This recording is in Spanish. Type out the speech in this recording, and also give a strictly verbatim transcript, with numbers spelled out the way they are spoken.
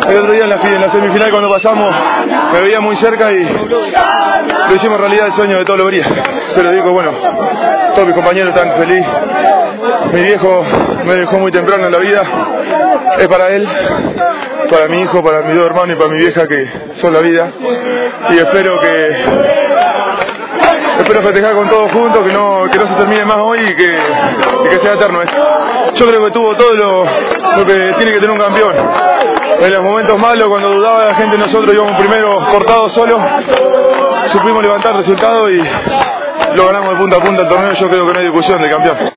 El otro día en la, en la semifinal cuando pasamos me veía muy cerca y lo hicimos realidad el sueño de todos los días. Se lo digo, bueno, todos mis compañeros están felices. Mi viejo me dejó muy temprano en la vida. Es para él, para mi hijo, para mis dos hermanos y para mi vieja que son la vida. Y espero que espero festejar con todos juntos, que no, que no se termine más hoy y que, y que sea eterno esto. Yo creo que tuvo todo lo, lo que tiene que tener un campeón. En los momentos malos, cuando dudaba la gente, nosotros íbamos primero cortados solos, supimos levantar resultados y lo ganamos de punta a punta el torneo. Yo creo que no hay discusión de campeón.